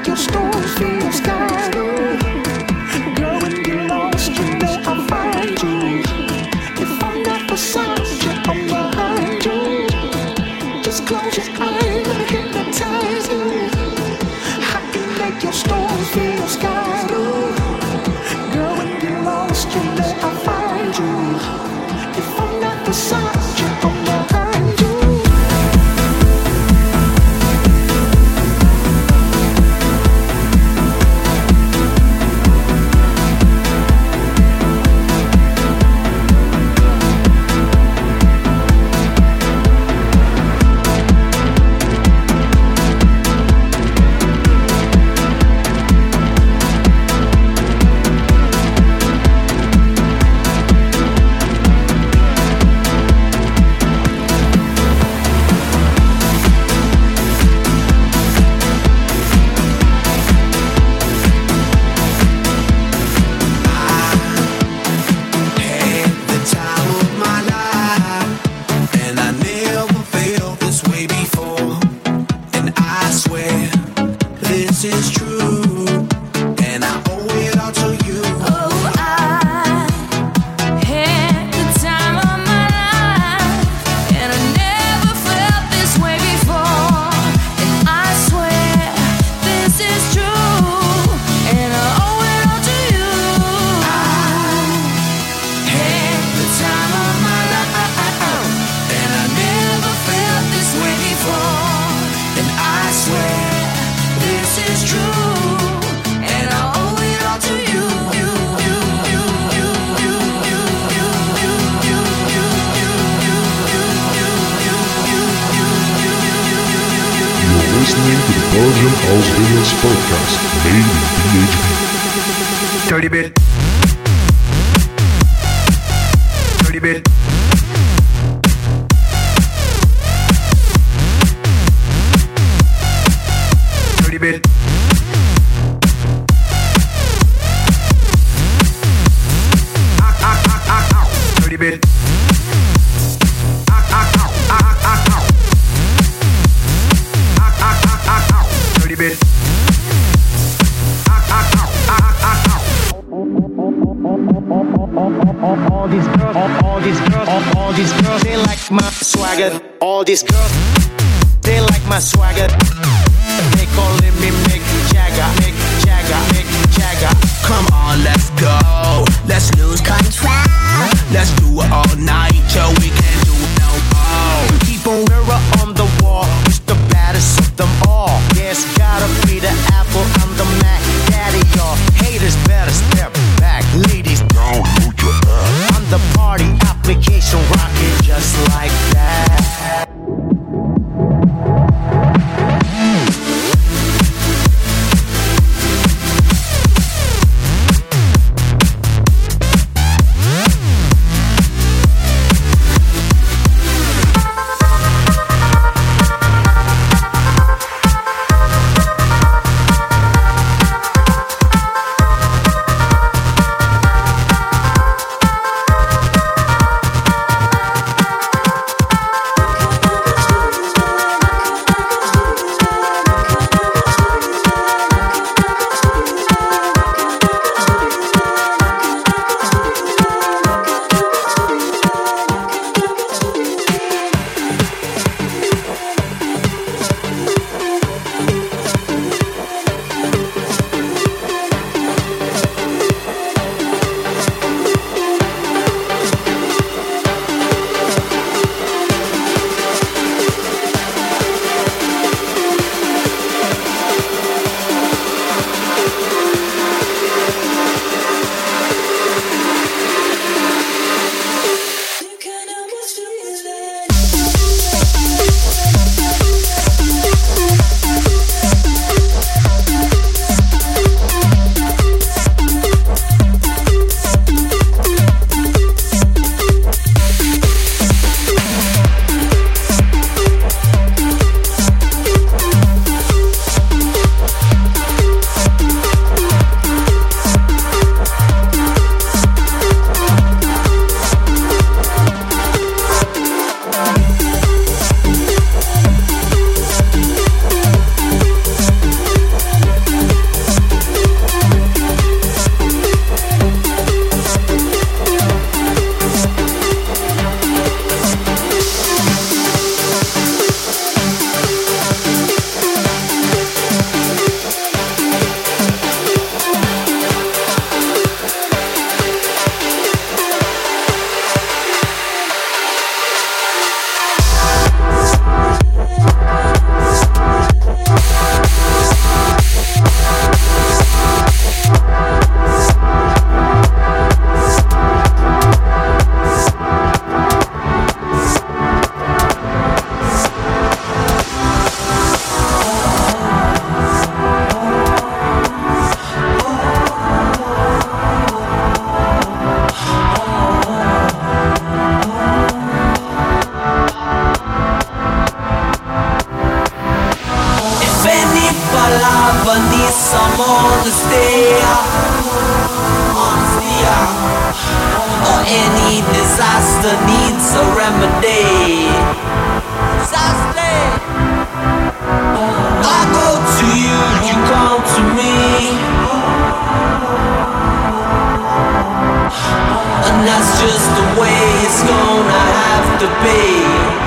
your stories feel scattered. Girl, when you're lost, you know I'll find you. If I'm not beside you, I'm behind you. Just close your eyes and hypnotize you. I can make your stories feel scattered. Girl, when you're lost, you know I'll find you. If I'm not beside you, I'm behind you. Listening to the Belgian House Videos Podcast, made in PHP. Dirty bit. Dirty bit. Dirty bit. Dirty bit. Dirty bit. All these girls, they like my swagger. All these girls, they like my swagger. They calling me Mick Jagger, Mick Jagger, Mick Jagger. Come on, let's go. Let's lose control. Let's do it all night till we can't do no more. Keep on mirror on the wall. Who's the baddest of them all? Yes, gotta be the Apple. I'm the Mac Daddy, y'all. Haters better step back. Ladies, don't move your ass. I'm the party application rocking just like that. lover needs some honesty, or any disaster needs a remedy. I go to you, you come to me, and that's just the way it's gonna have to be.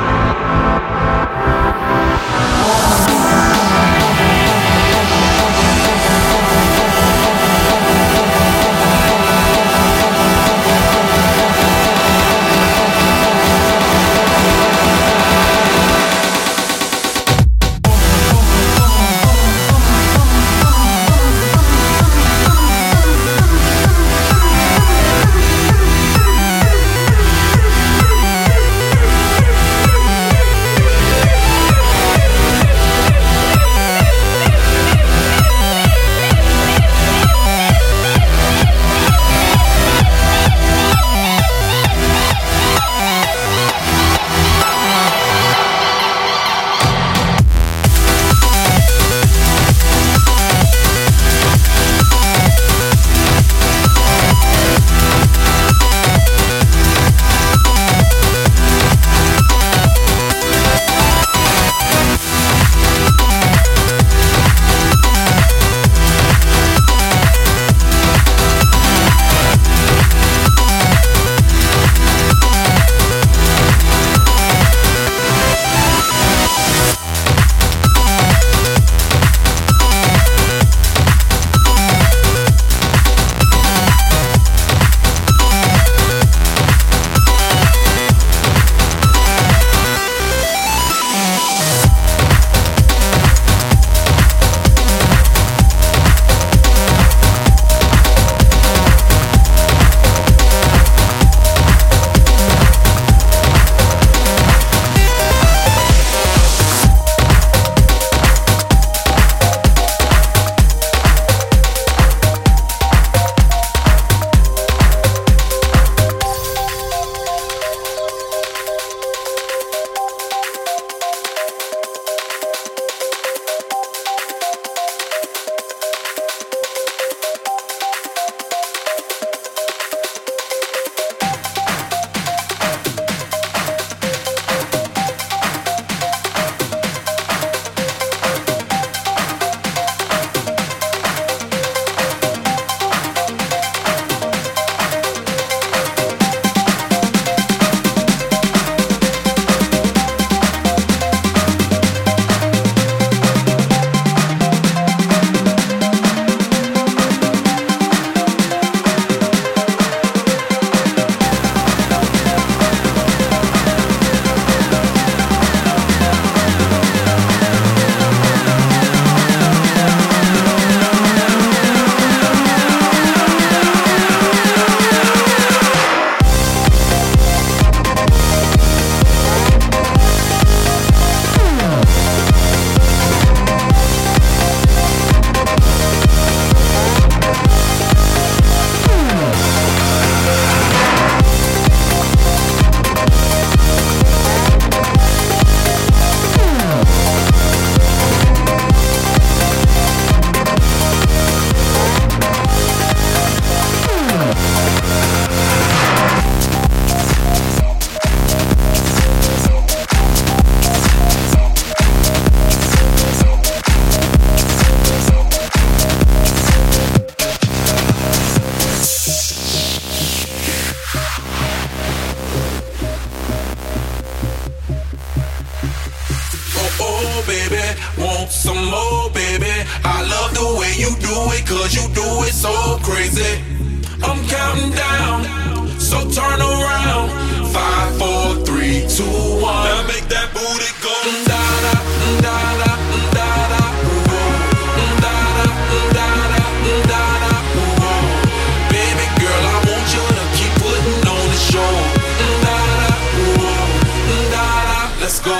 some more, baby. I love the way you do it, cause you do it so crazy. I'm counting down, so turn around. 5, 4, 3, 2, 1. Now make that booty go da-da, da-da, da-da, da-da, da-da, da-da, baby girl, I want you to keep putting on the show. Da-da, da-da, let's go.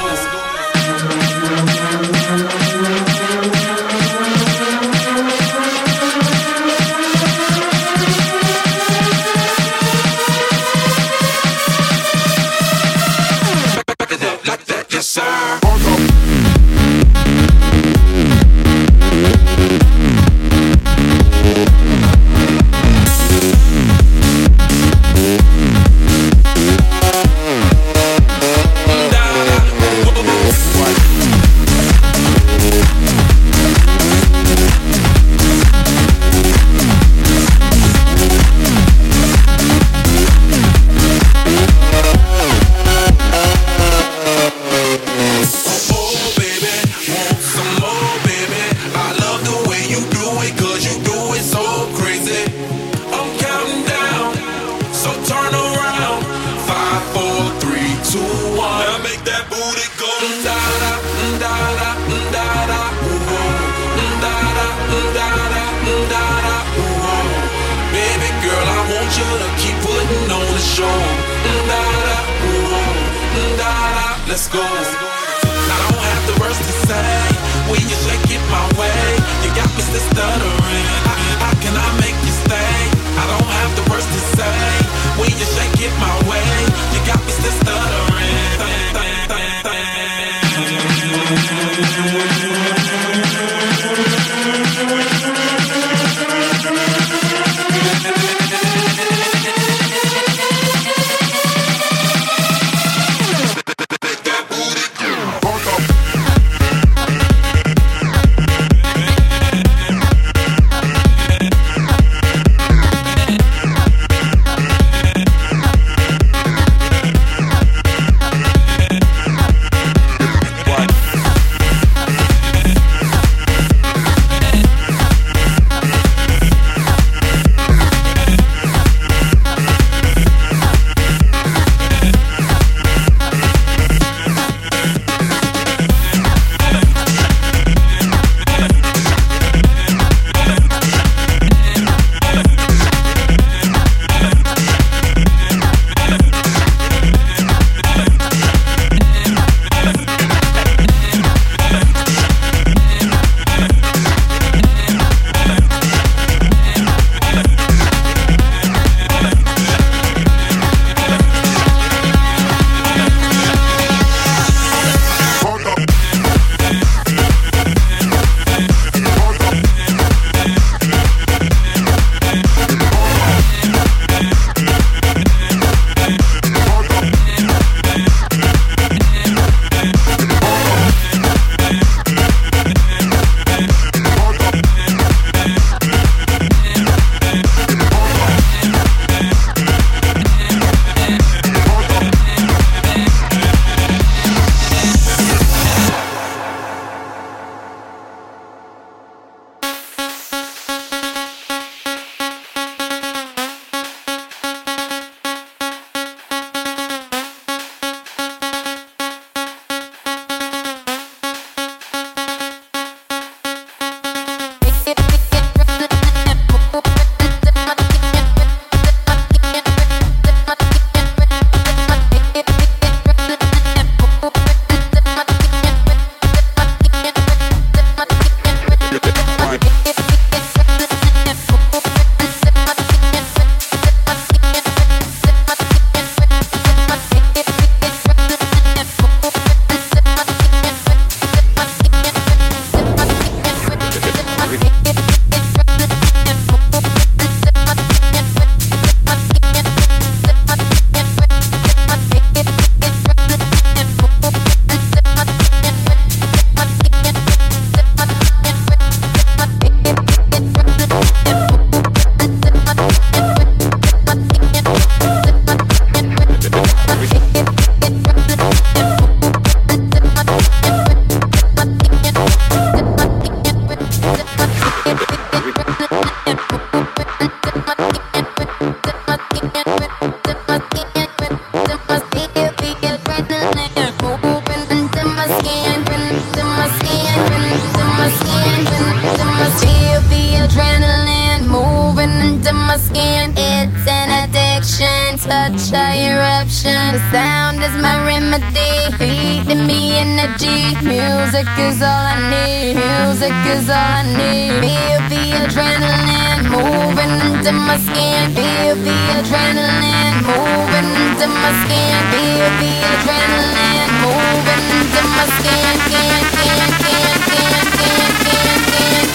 let's go. I don't have the words to say when you shake it my way. You got me still stuttering. How can I make you stay? I don't have the words to say when you shake it my way. You got me still stuttering. Such a eruption. The sound is my remedy, feeding me energy. Music is all I need. Music is all I need. Feel the adrenaline moving into my skin. Feel the adrenaline moving into my skin. Feel the adrenaline moving into my skin. Can, can, can, can, can, can, can.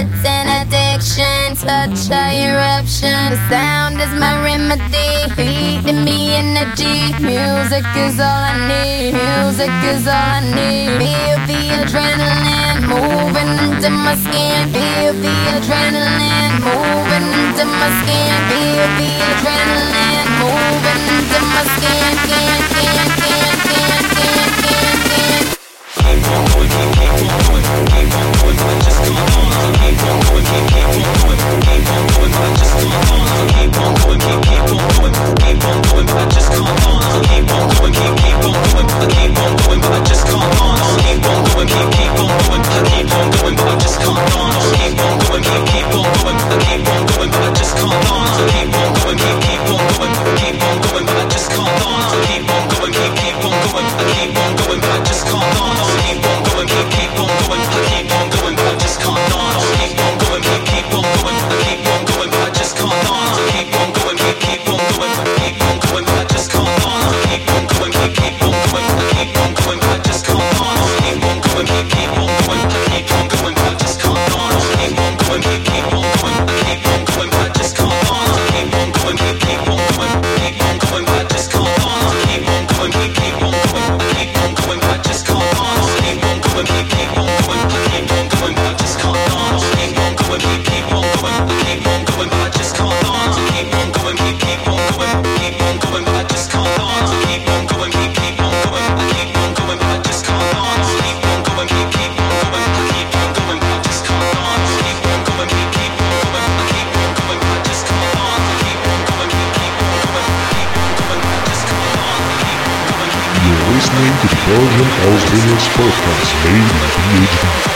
Such a eruption. The sound is my remedy. feeding me energy. Music is all I need. Music is all I need. Feel the adrenaline moving into my skin. Feel the adrenaline moving into my skin. Feel the adrenaline moving into my skin. Skin, skin, skin, skin, skin, skin, skin. Keep on going, keep on going, keep on going, I just keep on. Keep on going, keep on going, keep on going, I just keep on. Keep on going, keep on going, keep on going, I just keep on. Keep on going, keep on going, keep on going, I just keep on. Keep on going, keep on going, keep on going, I just keep on. Keep on going, keep on going, keep on going, I just keep on. Keep on going, keep on going, keep on going, I just keep on. Keep on going, keep on going, keep on going, I just keep on. Keep on going, keep on going, keep on going, I just can't dance. Keep on going, keep on going, keep on going, I just can't dance. Keep on going, keep on going, keep on going, I just can't dance. Keep on going, keep on going, keep on going, I just can't dance. Keep on going, keep on going, keep on going, I just can't dance. Keep on going, keep on going, keep on going, I just can't dance. Keep on going, keep on going, keep on going, I just can't dance. Keep on going, keep on going, keep on going, I just can't dance. Keep on going, keep on going, keep on going, I just can't dance. Keep on going, keep on going, keep on going, I just can't dance. Keep on going, keep on going, keep on going, I just can't dance. Keep on going, keep on going, keep on going, I just can't dance. Keep on going, keep on going, keep on going, I just can't dance. Keep on going, keep on going, keep on going, I just can't dance. Keep on going, keep on going, keep on going, I just can't dance. You're listening to the Belgian House Videos Podcast made in PHP.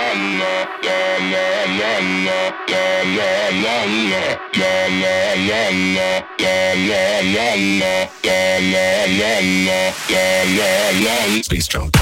Space Junk.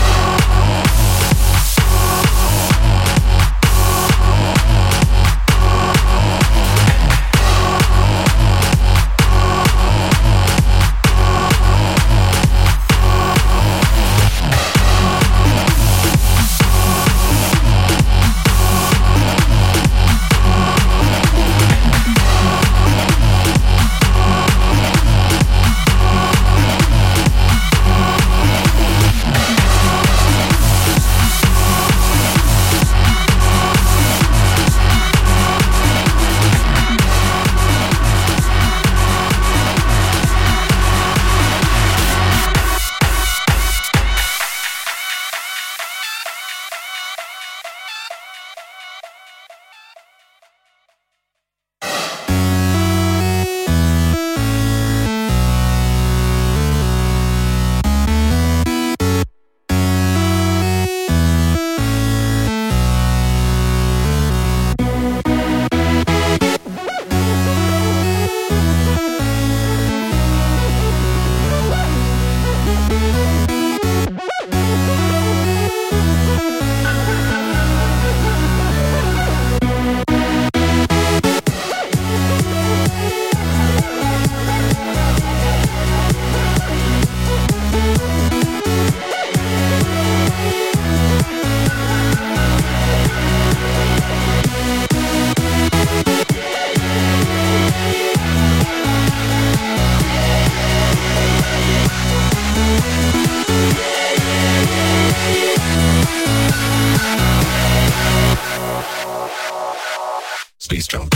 Space Junk.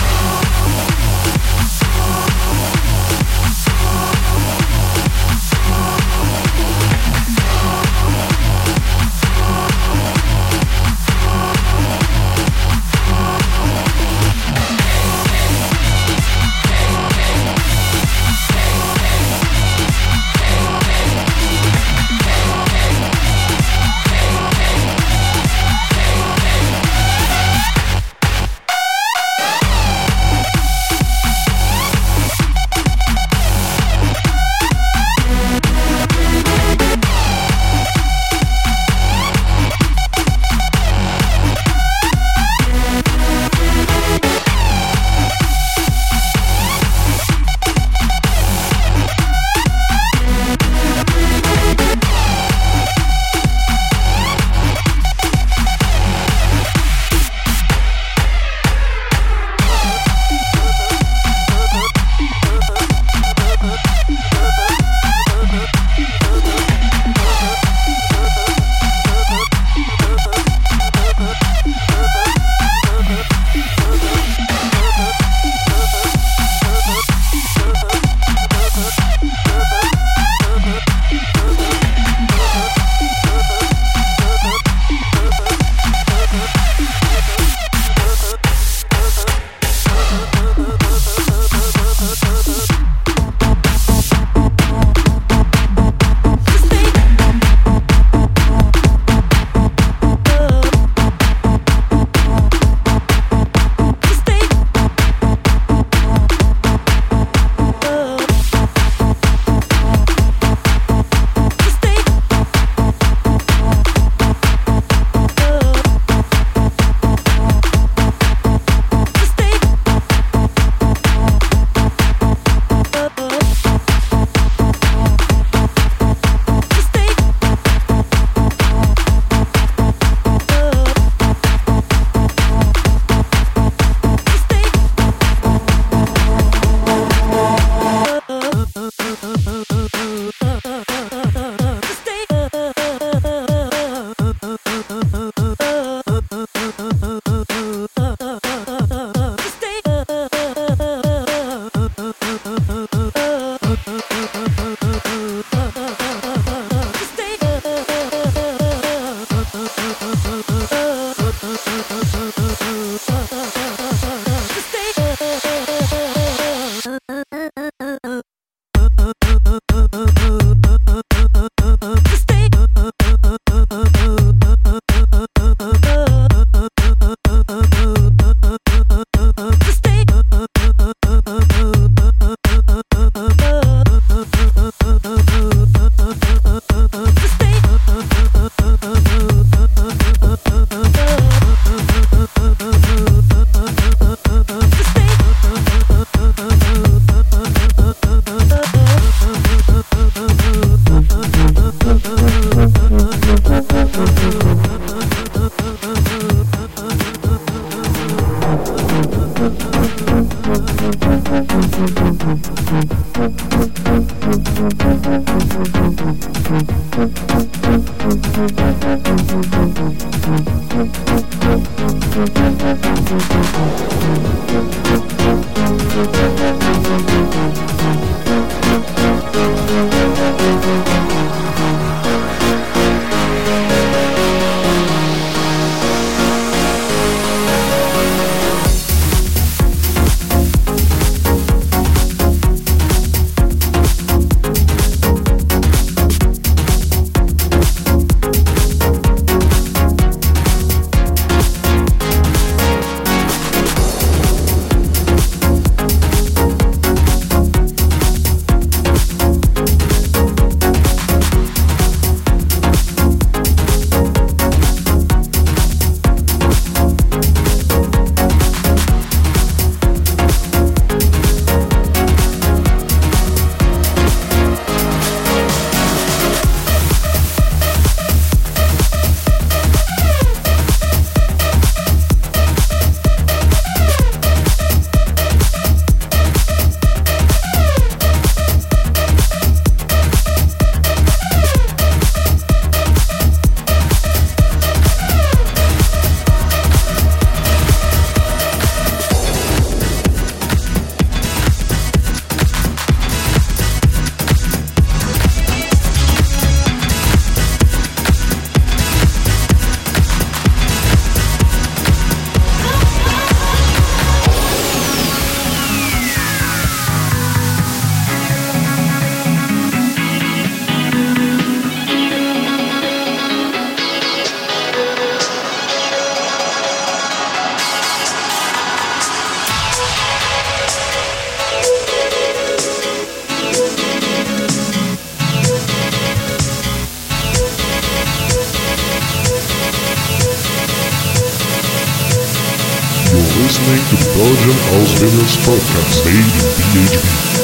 Listening to the Belgian House Vineyards podcast made in BHB.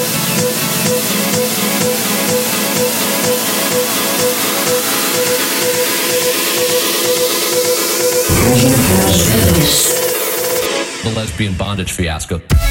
The lesbian bondage fiasco.